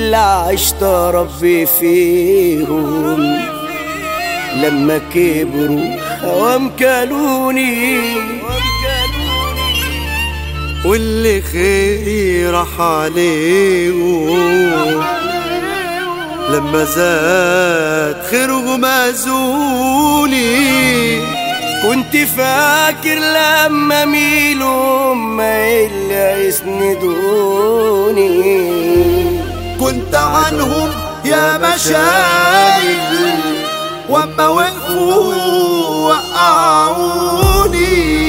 اللي عشت ربي فيهم لما كبروا هوام كلوني، واللي خيري راح عليهم لما زاد خيرهم أذوني. كنت فاكر لما ميلهم ما اللي يسندوني، كنت عنهم يا مشايل وما وقفوا وقعوني.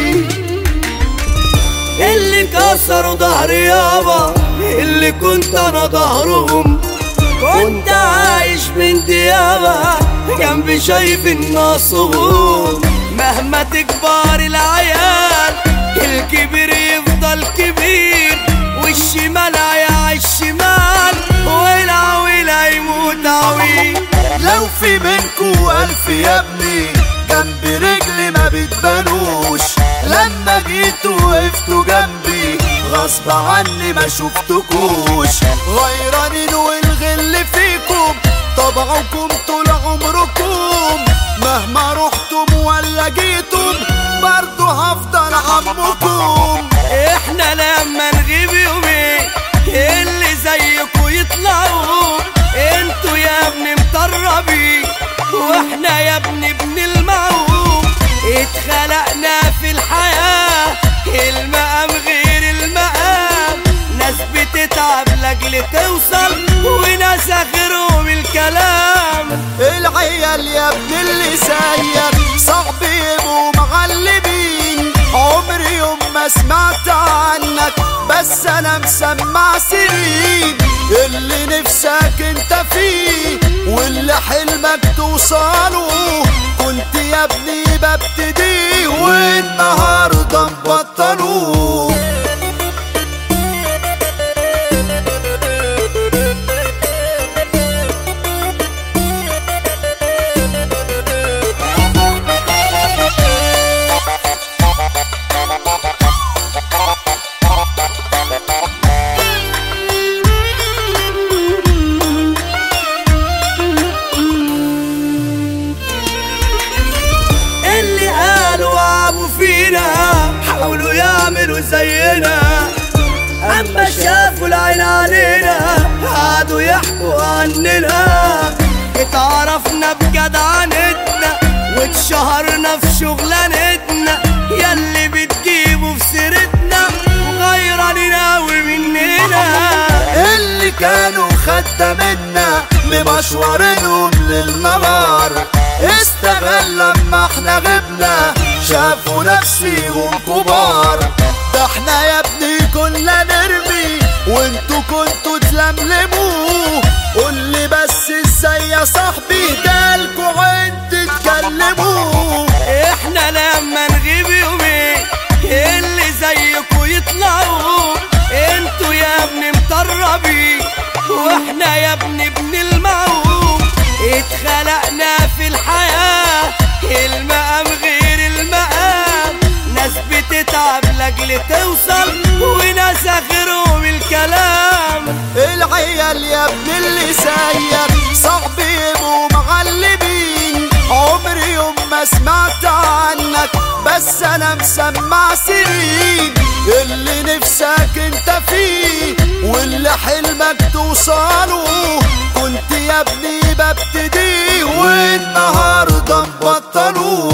اللي كسروا ظهري يابا اللي كنت انا ظهرهم، كنت عايش من ديابة جنبي شايف النصهم. مهما تكبر العيال الكبير يفضل كبير، والشمال هيعيش شمال والعويل هيموت عويل. لو في منكو ألف يا ابني جنب رجلي ما بتبانوش، لما جيتوا وقفتوا جنبي غصب عني ما شفتكوش. غيرانين والغل فيكم طبعكم طول عمركم، مهما رحتم ولا جيتم برضو هفضل عمكم. احنا لما نغيب يومين اللي زيكوا يطلعوا، انتوا يا ابني مطربين واحنا يا ابني ابن المعوم. اتخلقنا في الحياة المقام غير المقام، ناس بتتعب لاجل توصل وناس اخرهم الكلام. العيال يا ابن اللي زيك صعب يبقوا معلمين، عمري يوم ما سمعت عنك بس انا مسمع سنين. اللي نفسك انت فيه واللي حلمك توصله كنت يا ابني ببتديه والنهارده مبطلوه. حاولوا يعملوا زينا اما شافوا العين علينا قعدوا يحكوا عننا. اتعرفنا بجدعنتنا واتشهرنا في شغلانتنا، ياللي بتجيبوا في سيرتنا وغيرانين اوي مننا. اللي كانوا خدامنا بمشوارهم للنهار استغل لما احنا غبنا شافوا نفسيهم كبار. ده احنا يا ابني كنا نرمي وانتوا كنتوا تلملموا. قولي بس ازاي يا صاحبي جالكوا عند تتكلموا. احنا لما نغيب يومين اللي زيكوا يطلعوا، انتوا يا ابني مطربين واحنا يا ابني ابن المعوم. اتخلقنا في الحياة المقام غير المقام، ناس بتتعب لاجل توصل وناس اخرهم الكلام. العيال يا ابن اللي زيك صعب يبقوا معلمين، عمري يوم ما سمعت عنك بس انا مسمع سنين. اللي نفسك انت فيه واللي حلمك توصله كنت يا ابني ببتديه والنهارده مبطلوه.